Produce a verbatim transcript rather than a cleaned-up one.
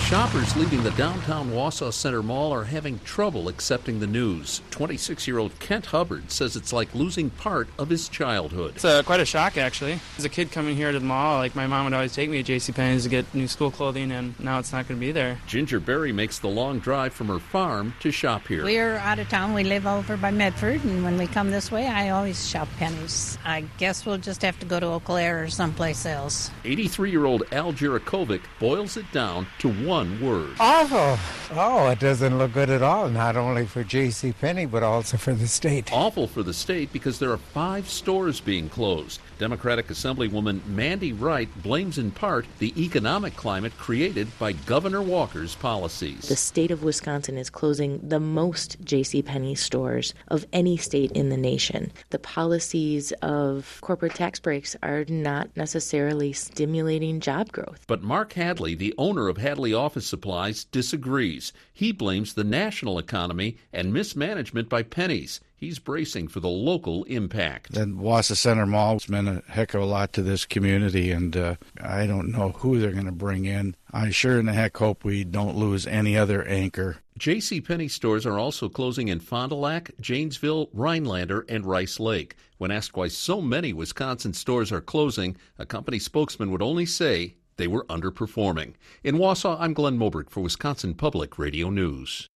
Shoppers leaving the downtown Wausau Center Mall are having trouble accepting the news. twenty-six-year-old Kent Hubbard says it's like losing part of his childhood. It's uh, quite a shock, actually. As a kid coming here to the mall, like my mom would always take me to JCPenney's to get new school clothing, and now it's not going to be there. Ginger Berry makes the long drive from her farm to shop here. We're out of town. We live over by Medford, and when we come this way, I always shop Penny's. I guess we'll just have to go to Eau Claire or someplace else. eighty-three-year-old Al Jurakovic boils it down to one word. Awful. Oh, it doesn't look good at all, not only for JCPenney, but also for the state. Awful for the state because there are five stores being closed. Democratic Assemblywoman Mandy Wright blames in part the economic climate created by Governor Walker's policies. The state of Wisconsin is closing the most JCPenney stores of any state in the nation. The policies of corporate tax breaks are not necessarily stimulating job growth. But Mark Hadley, the owner of Hadley Office Supplies, disagrees. He blames the national economy and mismanagement by Penny's. He's bracing for the local impact. The Wausau Center Mall has meant a heck of a lot to this community, and uh, I don't know who they're going to bring in. I sure in the heck hope we don't lose any other anchor. JCPenney stores are also closing in Fond du Lac, Janesville, Rhinelander, and Rice Lake. When asked why so many Wisconsin stores are closing, a company spokesman would only say they were underperforming. In Wausau, I'm Glenn Moberg for Wisconsin Public Radio News.